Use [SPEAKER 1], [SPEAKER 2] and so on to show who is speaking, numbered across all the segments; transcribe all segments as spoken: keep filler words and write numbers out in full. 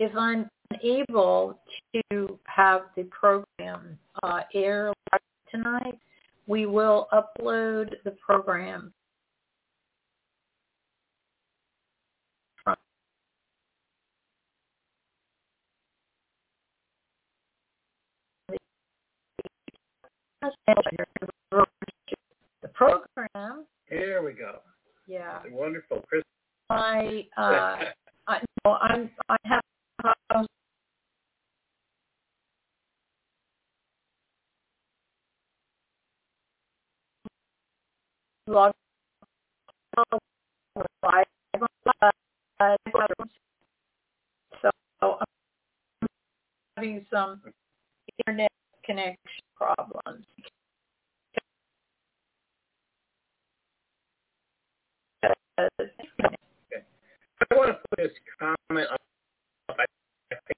[SPEAKER 1] if I'm able to have the program uh, air tonight, we will upload the program from the program.
[SPEAKER 2] Here we go.
[SPEAKER 1] Yeah.
[SPEAKER 2] That's wonderful, Chris.
[SPEAKER 1] I, uh, I, no, I'm, I have problems. Log so I'm having some internet connection problems.
[SPEAKER 2] Okay. I want to put this comment on. I think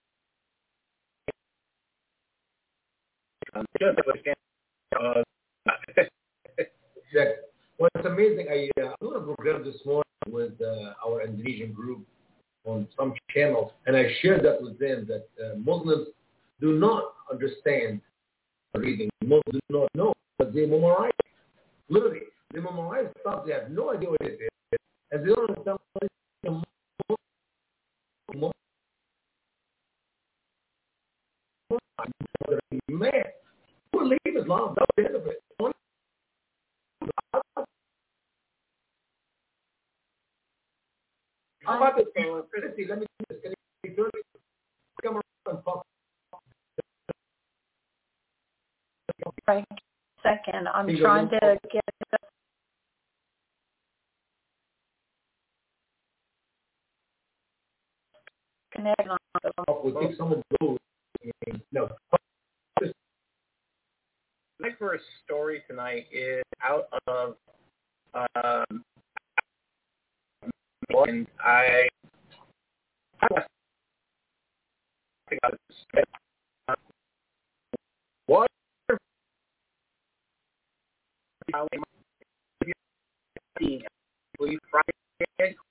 [SPEAKER 2] um, just understand. Uh,
[SPEAKER 3] Exactly. Well, it's amazing. I uh, I did a program this morning with uh, our Indonesian group on some channels, and I shared that with them that uh, Muslims do not understand reading. Muslims do not know, but they memorize. Literally, they memorize stuff. They have no idea what it is, and they don't understand what it is. Man, who will leave Islam? That's the end of it. How about this, uh, Christy? Let me do this. Can you turn it? Come around and talk.
[SPEAKER 1] Right. Second, I'm trying to get the connection on the
[SPEAKER 3] We'll take some of those. No.
[SPEAKER 2] My first story tonight is out of um, and I I think I was what Friday